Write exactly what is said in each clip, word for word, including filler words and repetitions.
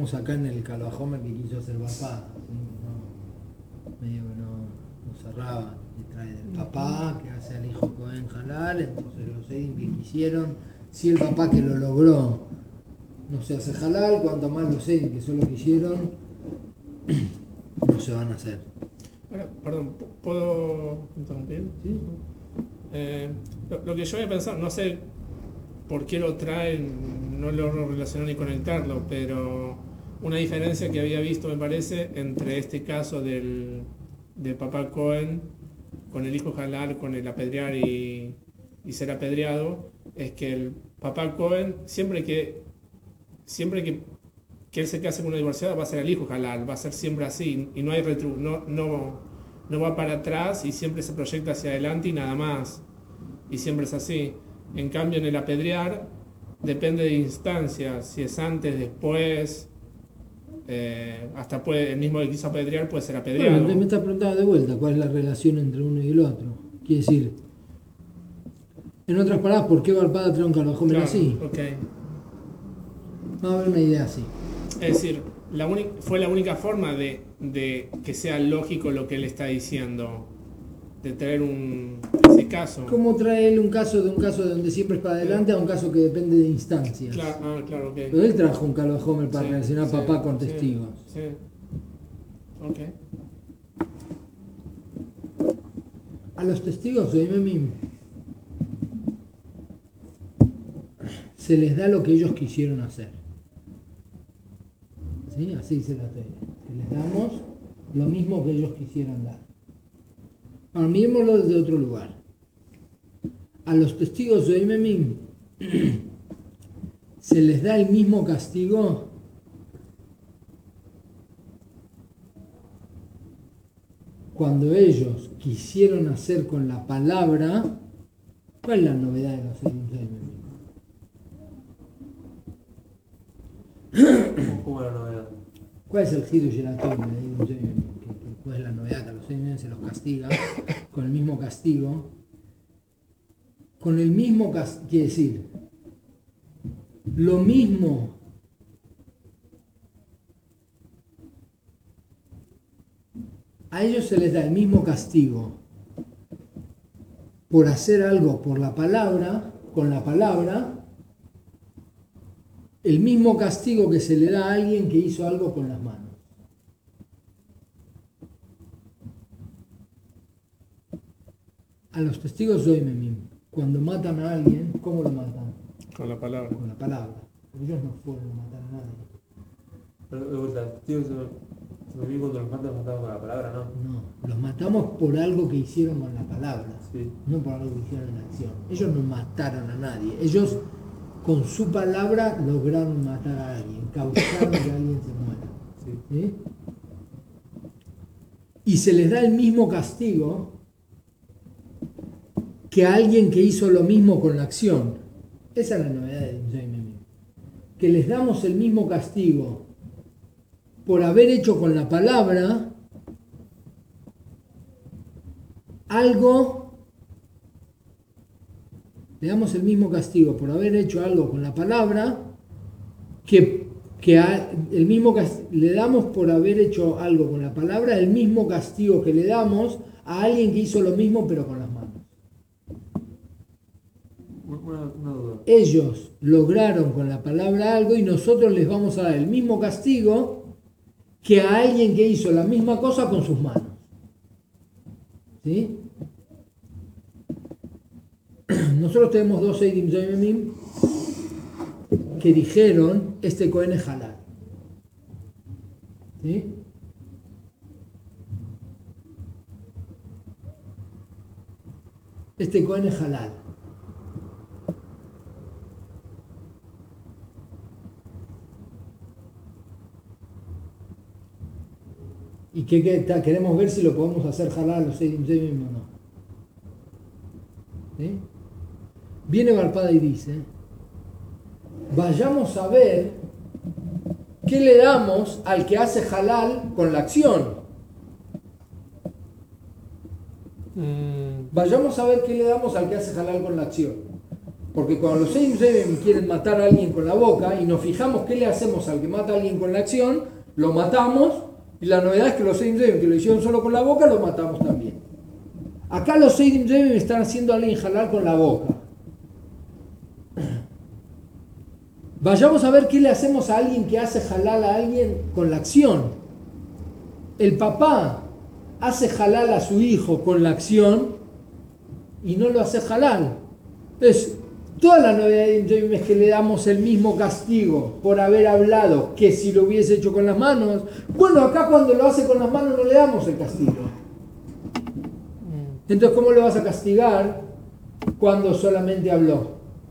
estamos acá en el Calabajomer que quiso hacer papá, ¿sí? No, medio que no, no cerraba, y trae del papá que hace al hijo Cohen halal, entonces los Seidim que quisieron, si el papá que lo logró no se hace halal, cuanto más los Seidim que solo quisieron, no se van a hacer. Ahora, perdón, ¿puedo interrumpir? ¿Sí? Eh, lo, lo que yo había pensado, no sé por qué lo traen, no logro relacionar ni conectarlo, pero una diferencia que había visto, me parece, entre este caso del, de papá Cohen con el hijo halal, con el apedrear y, y ser apedreado, es que el papá Cohen, siempre que siempre que, que él se case con una divorciada, va a ser el hijo halal, va a ser siempre así, y no hay retru, no, no, no va para atrás y siempre se proyecta hacia adelante y nada más, y siempre es así. En cambio, en el apedrear depende de instancias, si es antes, después, eh, hasta puede, el mismo que quiso apedrear puede ser apedreado. Bueno, me estás preguntando de vuelta cuál es la relación entre uno y el otro. Quiere decir, en otras palabras, ¿por qué Barpada trae un Calabajomer Claro, así? okay. Va a haber una idea así. Es decir, la única, fue la única forma de, de que sea lógico lo que él está diciendo, de traer un, ese caso. ¿Cómo trae él un caso de un caso de donde siempre es para adelante a un caso que depende de instancias? Claro, ah, claro, ok. Pero él trajo un Calabajomer para Sí, relacionar sí, papá con sí, testigos. Sí, ok. A los testigos de Imemim se les da lo que ellos quisieron hacer. ¿Sí? Así dice la Torá. Que les damos lo mismo que ellos quisieron dar. Ahora mirémoslo desde otro lugar. A los testigos de Imemim se les da el mismo castigo cuando ellos quisieron hacer con la palabra. ¿Cuál es la novedad de los testigos de Imemim? ¿Cómo era la novedad? ¿Cuál es el giro y la toma de un Imemim? ¿Cuál es la novedad? Que a los Imemim se los castiga con el mismo castigo. Con el mismo castigo, quiere decir, lo mismo a ellos se les da el mismo castigo por hacer algo por la palabra, con la palabra, el mismo castigo que se le da a alguien que hizo algo con las manos. A los testigos de Imemim, cuando matan a alguien, ¿cómo lo matan? Con la palabra. Con la palabra. Ellos no fueron a matar a nadie. Pero de vuelta, tío, se me vi cuando los matan, los mataban con la palabra, ¿no? No, los matamos por algo que hicieron con la palabra, Sí. no por algo que hicieron en acción. Ellos no mataron a nadie. Ellos, con su palabra, lograron matar a alguien, causaron que alguien se muera. Sí. ¿Sí? Y se les da el mismo castigo que a alguien que hizo lo mismo con la acción. Esa es la novedad de Imemim. Que les damos el mismo castigo por haber hecho con la palabra algo, le damos el mismo castigo por haber hecho algo con la palabra que, que a, el mismo le damos por haber hecho algo con la palabra el mismo castigo que le damos a alguien que hizo lo mismo pero con las manos. Una, una duda. Ellos lograron con la palabra algo y nosotros les vamos a dar el mismo castigo que a alguien que hizo la misma cosa con sus manos. ¿Sí? Nosotros tenemos dos Seidim Imemim que dijeron, este Cohen es halal. ¿Sí? Este Cohen es halal. ¿Y qué, qué queremos ver si lo podemos hacer halal a los Seidim Imemim o no? ¿Sí? Viene Barpada y dice, vayamos a ver qué le damos al que hace halal con la acción. Mm. Vayamos a ver qué le damos al que hace halal con la acción. Porque cuando los Seidim Zevim quieren matar a alguien con la boca y nos fijamos qué le hacemos al que mata a alguien con la acción, lo matamos, y la novedad es que los Seidim Zevim que lo hicieron solo con la boca, lo matamos también. Acá los Seidim Zevim están haciendo a alguien halal con la boca. Vayamos a ver qué le hacemos a alguien que hace halal a alguien con la acción. El papá hace halal a su hijo con la acción y no lo hace halal. Entonces, toda la novedad es que le damos el mismo castigo por haber hablado que si lo hubiese hecho con las manos. Bueno, acá cuando lo hace con las manos no le damos el castigo. Entonces, ¿cómo lo vas a castigar cuando solamente habló?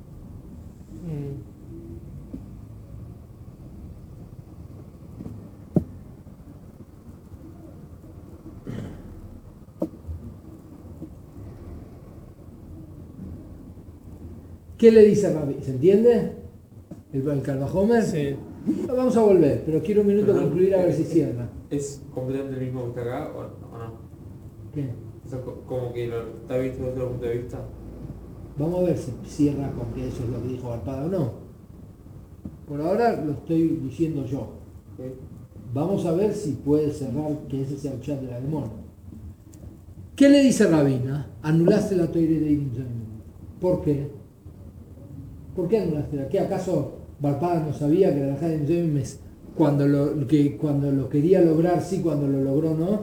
¿Qué le dice Rabbi? ¿Se entiende? ¿El, el Carvajomer? Sí. Vamos a volver, pero quiero un minuto Pero, concluir a ver ¿es- si cierra. ¿Es completamente el mismo que está acá o, o no? ¿Qué? O sea, co- como que lo está visto desde otro punto de vista. Vamos a ver si cierra con que eso es lo que dijo Barpada o no. Por ahora lo estoy diciendo yo. ¿Ok? Vamos a ver si puede cerrar que ese sea el chat de la demora. ¿Qué le dice Rabina? Anulaste la Toire de Ibn Zayim. ¿Por qué? ¿Por qué anulaste la? ¿Qué acaso Barpada no sabía que la Rajá de Ibn Zayim es cuando lo, que cuando lo quería lograr sí, cuando lo logró no?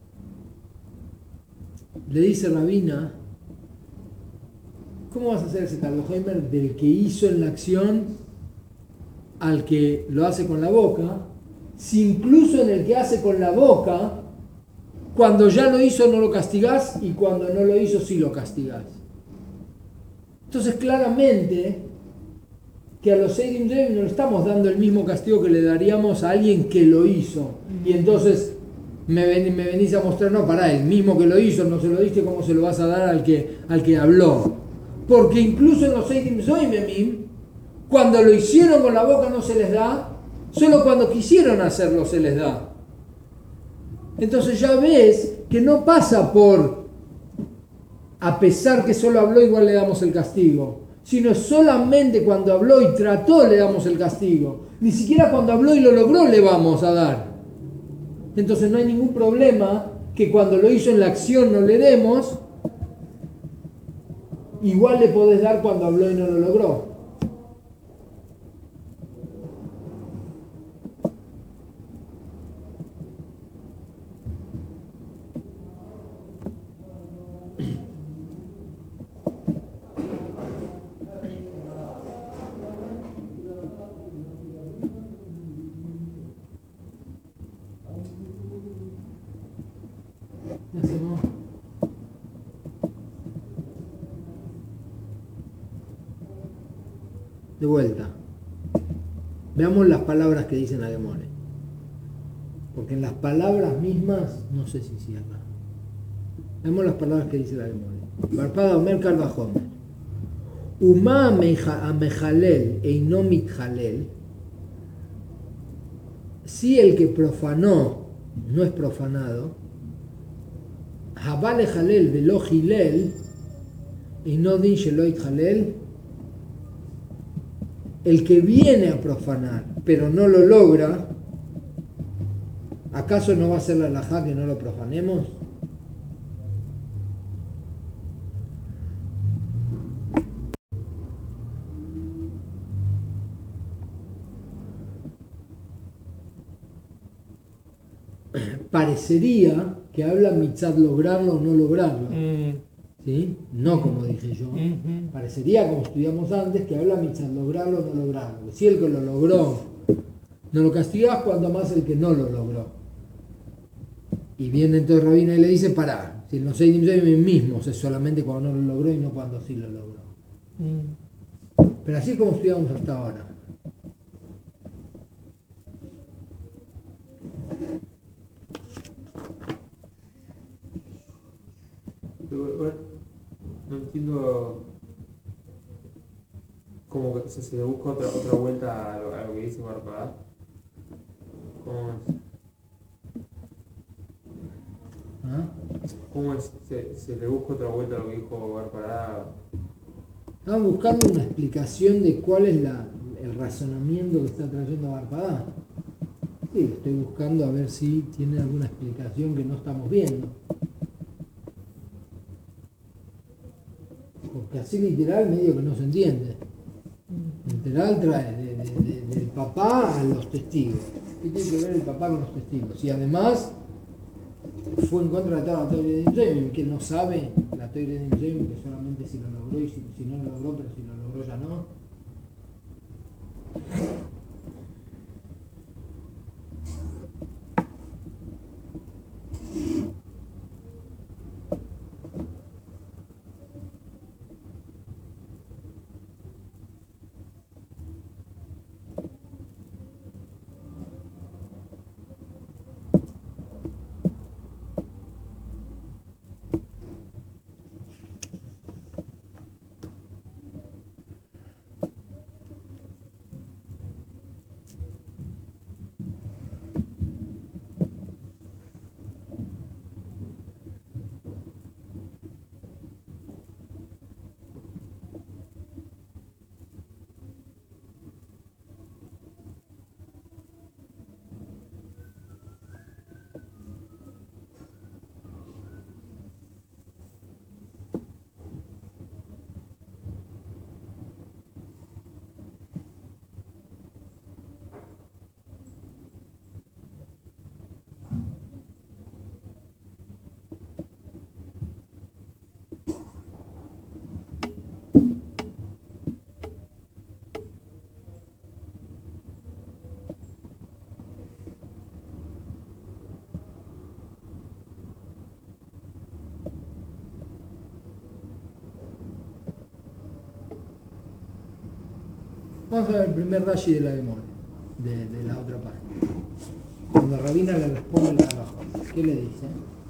Le dice Rabina, ¿cómo vas a hacer ese Kalboheimer del que hizo en la acción al que lo hace con la boca? Si incluso en el que hace con la boca, cuando ya lo hizo no lo castigás y cuando no lo hizo sí lo castigás. Entonces claramente que a los Seidim Zevim no le estamos dando el mismo castigo que le daríamos a alguien que lo hizo. Y entonces me, ven, me venís a mostrar, no, pará, el mismo que lo hizo, no se lo diste, ¿cómo se lo vas a dar al que, al que habló? Porque incluso en los Seidim Zevim, cuando lo hicieron con la boca no se les da, solo cuando quisieron hacerlo se les da. Entonces ya ves que no pasa por, a pesar que solo habló, igual le damos el castigo, sino solamente cuando habló y trató le damos el castigo. Ni siquiera cuando habló y lo logró le vamos a dar. Entonces no hay ningún problema que cuando lo hizo en la acción no le demos, igual le podés dar cuando habló y no lo logró. ¿Qué hacemos? De vuelta. Veamos las palabras que dicen Agemore. Porque en las palabras mismas no sé si cierra. Veamos las palabras que dice Agemore. Barpada Omer Kardajomer. Uma amejalel eino mitjalel. Si el que profanó no es profanado, Habale jalel velo gilel eino din sheloit jalel. El que viene a profanar, pero no lo logra, ¿acaso no va a ser la halajá que no lo profanemos? Parecería que habla mitzad lograrlo o no lograrlo. Mm. ¿Sí? No como dije yo. Mm-hmm. Parecería, como estudiamos antes, que habla mitzad lograrlo o no lograrlo. Si el que lo logró no lo castigás, cuando más el que no lo logró. Y viene entonces Rabina y le dice, pará, si los Seidim Zevim mismos es solamente cuando no lo logró y no cuando sí lo logró. Mm. Pero así es como estudiamos hasta ahora. Pero, bueno, no entiendo cómo que se, se le busca otra, otra vuelta a lo, a lo que dice Barpada. ¿Cómo es? ¿Ah? ¿Cómo es? Se, se le busca otra vuelta a lo que dijo Barpada. Estamos buscando una explicación de cuál es la, el razonamiento que está trayendo Barpadá. Sí, estoy buscando a ver si tiene alguna explicación que no estamos viendo. Porque así literal medio que no se entiende. Literal trae de, de, de, del papá a los testigos. ¿Qué tiene que ver el papá con los testigos? Y además fue en contra de toda la teoría de Nimzevim, que no sabe la teoría de Nimzevim, que solamente si lo logró y si, si no lo logró, pero si lo logró ya no. Vamos a ver el primer Rashi de la Gemara, de, de la otra página. Cuando Rabina le responde la abajo, ¿qué le dice?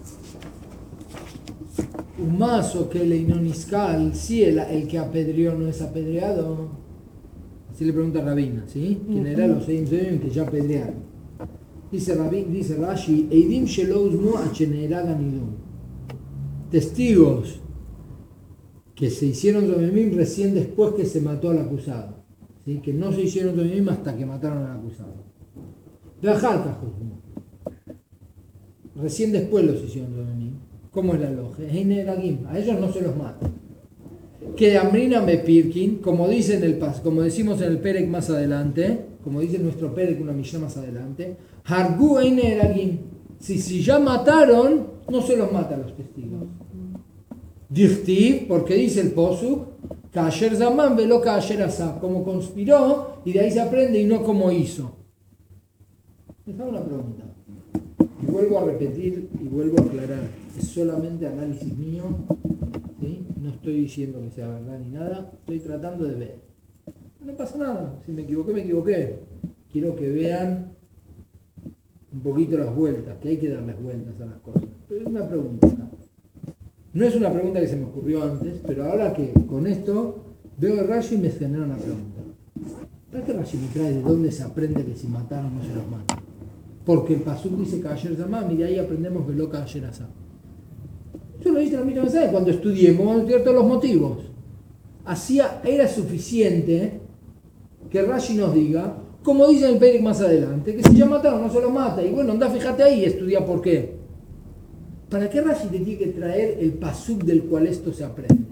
Un mazo que le inoniscal, si el, el que apedreó no es apedreado. Así le pregunta Rabina, ¿sí? ¿Quién era los seis que ya apedrearon? Dice, Rabin, dice Rashi, Eidim shelo uzmu acheneragan idum. Testigos que se hicieron domimim recién después que se mató al acusado. ¿Sí? Que no se hicieron domimim hasta que mataron al acusado. Beajalta juzmu. Recién después los hicieron domimim. ¿Cómo es la lógica? A ellos no se los mata. Que Amrina me pirkin, como dice en el pas, como decimos en el Perek más adelante, como dice nuestro Perek, una Mishnah más adelante, Hargu Eineragim. Si, si ya mataron, no se los mata a los testigos. Dichtiv, porque dice el Posuk, Kasher Zaman velo Kasher Asa, como conspiró, y de ahí se aprende y no como hizo. Les hago una pregunta. Y vuelvo a repetir y vuelvo a aclarar. Es solamente análisis mío, ¿sí? No estoy diciendo que sea verdad ni nada, estoy tratando de ver. No pasa nada, si me equivoqué, me equivoqué. Quiero que vean un poquito las vueltas, que hay que darles vueltas a las cosas. Pero es una pregunta. No es una pregunta que se me ocurrió antes, pero ahora que con esto veo el Rashi y me genera una pregunta. ¿Para qué Rashi me trae de dónde se aprende que si mataron no se los matan? Porque el Pasuk dice Kasher Zamam y de ahí aprendemos Velo Kasher Asa. Yo lo hice la misma vez cuando estudiemos, vamos a estudiar todos los motivos. Hacía, era suficiente que Rashi nos diga, como dice en el Perek más adelante, que si ya mataron no se los mata. Y bueno, anda, fíjate ahí y estudia por qué. ¿Para qué Rashi te tiene que traer el pasuk del cual esto se aprende?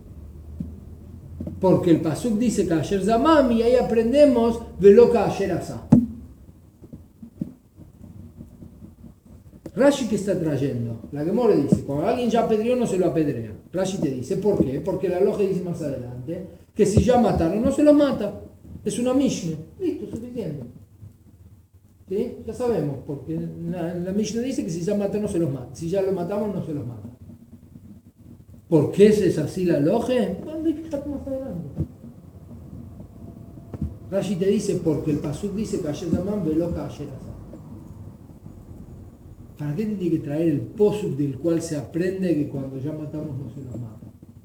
Porque el pasuk dice Kasher Zamam y ahí aprendemos Velo Kasher Asa. Rashi, ¿qué está trayendo? La Gemara dice, cuando alguien ya apedreó no se lo apedrea. Rashi te dice, ¿por qué? Porque la lógica dice más adelante que si ya mataron no se lo mata. Es una Mishnah. Listo, suficiente. ¿Sí? Ya sabemos, porque la, la Mishnah dice que si ya mataron no se los mata. Si ya lo matamos no se los mata. ¿Por qué es así la lógica? Cuando fíjate más adelante. Rashi te dice, porque el pasuk dice Kasher Zamam velo Kasher Asa. ¿Para qué tiene que traer el posuk del cual se aprende que cuando ya matamos no se los mata?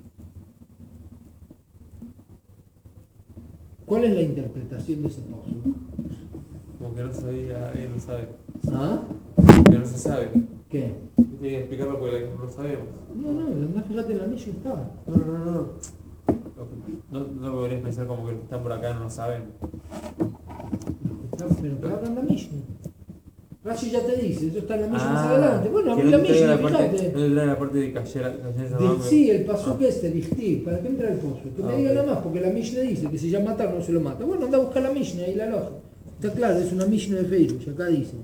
¿Cuál es la interpretación de ese posuk? Como que no sabía, él no sabe. ¿Ah? Que no se sabe. ¿Qué? Tiene que explicarlo porque no lo sabemos. No, no, además fíjate en la Mishnah estaba. No, no, no, no. no, no podrías pensar como que los que están por acá no lo saben. Pero que hablan la Mishnah. Rashi ya te dice, eso está en la Mishnah más Ah, adelante. Bueno, que abrí no la te traiga Mishnah, la parte, fíjate. no te traiga la parte de Cayer Di- Sí, el pasuk este, Dichtiv, ¿para qué entra el pozo? Que me Ah, diga ok. nada más, porque la Mishnah dice que si ya mataron no se lo mata. Bueno, anda a buscar la Mishnah y la loja. Está claro, es una Mishnah de Feirush, acá dice.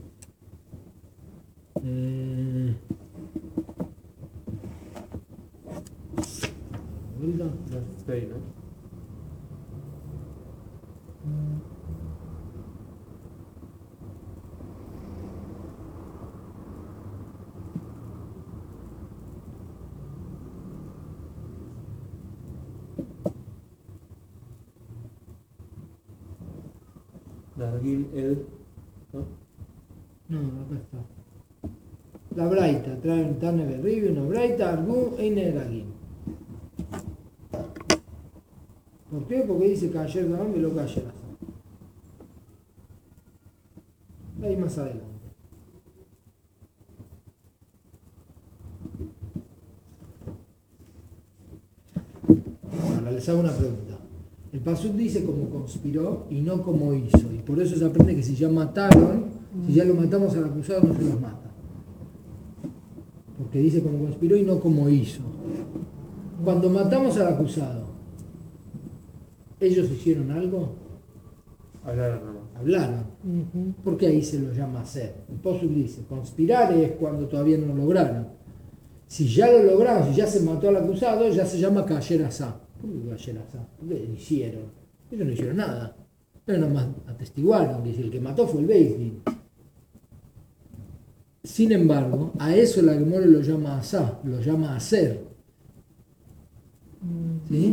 Eh... ¿Vuelta? No estoy, ¿no? Dargil el. ¿No? No, acá está. La Braita, trae un Tane Berribi, una Braita, Argú, Eine Eragim. ¿Por qué? Porque dice que ayer Daban y lo que ayer Asá. Ahí más adelante. Ahora les hago una pregunta. El pasuk dice como conspiró y no como hizo. Y por eso se aprende que si ya mataron, si ya lo matamos al acusado no se los mata. Porque dice como conspiró y no como hizo. Cuando matamos al acusado, ¿ellos hicieron algo? Hablaron nomás. Hablaron. Porque ahí se lo llama hacer. El pasuk dice, conspirar es cuando todavía no lo lograron. Si ya lo lograron, si ya se mató al acusado, ya se llama Kayer Asá. ¿Por qué Kayer Asá? Porque lo hicieron. Ellos no hicieron nada. Ellos nomás atestiguaron que el que mató fue el Beis Din. Sin embargo, a eso la Gemara lo llama Asá, lo llama hacer. ¿Sí?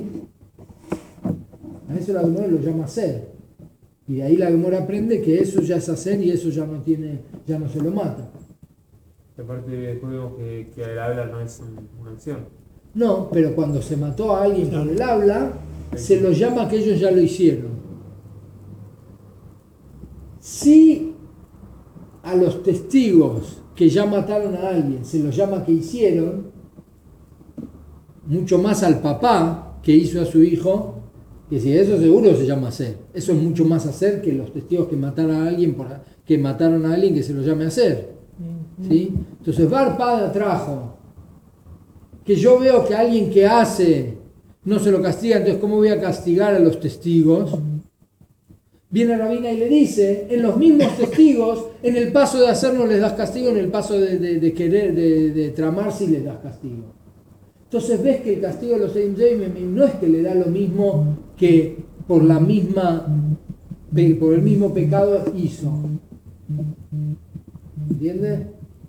A eso la Gemara lo llama hacer. Y de ahí la Gemara aprende que eso ya es hacer y eso ya no tiene, ya no se lo mata. Y aparte después vemos que, que el habla no es un- una acción. No, pero cuando se mató a alguien por el habla, se lo llama que ellos ya lo hicieron. Si a los testigos que ya mataron a alguien se los llama que hicieron, mucho más al papá que hizo a su hijo, que si eso seguro se llama hacer. Eso es mucho más hacer que los testigos que mataron a alguien por, que mataron a alguien que se lo llame hacer. ¿Sí? Entonces Bar Pada trajo que yo veo que alguien que hace no se lo castiga, entonces ¿cómo voy a castigar a los testigos? Viene Rabina y le dice, en los mismos testigos, en el paso de hacer no les das castigo, en el paso de, de, de querer, de, de tramar sí les das castigo. Entonces ves que el castigo de los Eidim Zoimim no es que le da lo mismo que por la misma, por el mismo pecado hizo. ¿Entiendes?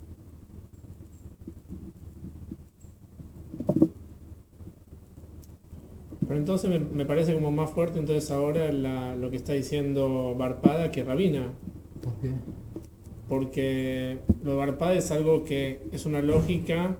Pero entonces me, me parece como más fuerte entonces ahora la- lo que está diciendo Barpada que Rabina. ¿Por qué? Porque lo de Barpada es algo que es una lógica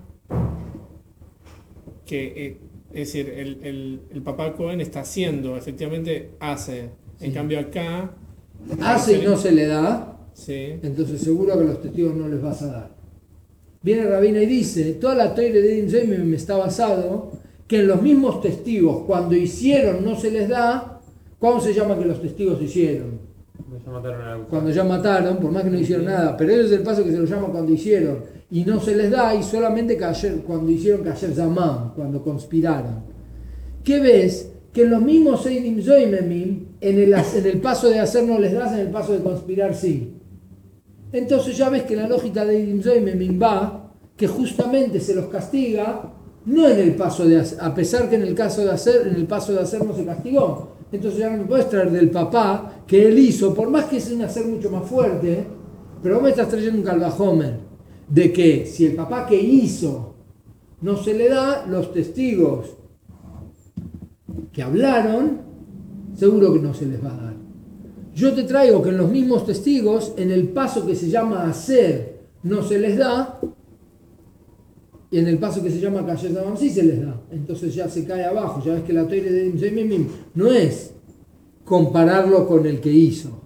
que, eh, es decir, el, el, el papá Cohen está haciendo, efectivamente hace. En Sí. cambio acá... Hace y no se le da, Sí, entonces seguro que a los testigos no les vas a dar. Viene Rabina y dice, toda la Toire de Eidim Zoimim está basado que en los mismos testigos, cuando hicieron no se les da. ¿Cómo se llama que los testigos hicieron? Ya mataron a la Cuando ya mataron, por más que no hicieron nada, pero ese es el paso que se lo llama cuando hicieron y no se les da, y solamente cayer, cuando hicieron Kayer Zamán, cuando conspiraron. ¿Qué ves? Que en los mismos Eidim Zoimim, en el, en el paso de hacer no les das, en el paso de conspirar sí. Entonces ya ves que la lógica de Eidim Zoimim va, que justamente se los castiga, no en el paso de hacer, a pesar que en el caso de hacer, en el paso de hacer no se castigó. Entonces ya no me puedes traer del papá que él hizo, por más que es un hacer mucho más fuerte, pero vos me estás trayendo un calvajomer de que si el papá que hizo no se le da, los testigos que hablaron, seguro que no se les va a dar. Yo te traigo que en los mismos testigos, en el paso que se llama hacer, no se les da, y en el paso que se llama Kayer Zamán sí se les da. Entonces ya se cae abajo. Ya ves que la Toire de Eidim Zoimim no es compararlo con el que hizo.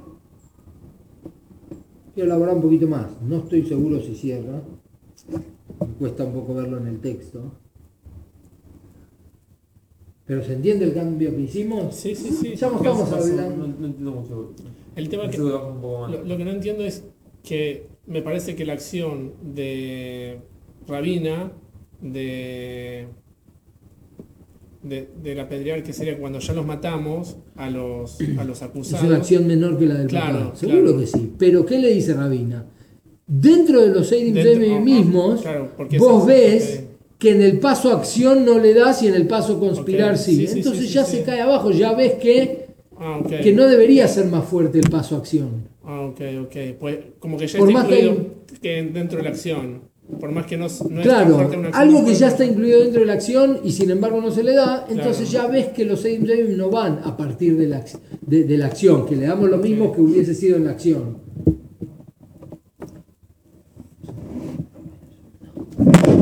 Quiero elaborar un poquito más. No estoy seguro si cierra. Me cuesta un poco verlo en el texto. Pero ¿se entiende el cambio que hicimos? Sí, sí, sí. Ya no ¿Qué estamos pasó? hablando. No, no entiendo mucho. El tema que, Eso baja un poco más. lo, lo que no entiendo es que me parece que la acción de Rabina, de, de, del apedrear, que sería cuando ya los matamos a los, a los Es acusados. una acción menor que la del Claro, papá. Seguro claro. que sí. Pero ¿qué le dice Rabina? Dentro de los Seidim Dentro- Zemi ah, ah, mismos, claro, porque vos es- ves ok. que en el paso acción no le das y en el paso conspirar Ok, sí. sí, sí, Entonces sí, sí, ya sí. se cae abajo, ya ves que, Ah, ok. que no debería ser más fuerte el paso acción. Ah, ok, ok. Pues como que ya Por está más que incluido que dentro de la acción. Por más que no, no es tan Claro, fuerte una acción. algo no que puede ya ser- está incluido dentro de la acción y sin embargo no se le da, entonces Claro. ya ves que los Seidim Zemi no van a partir de la, ac- de, de la acción, que le damos lo Ok. mismo que hubiese sido en la acción.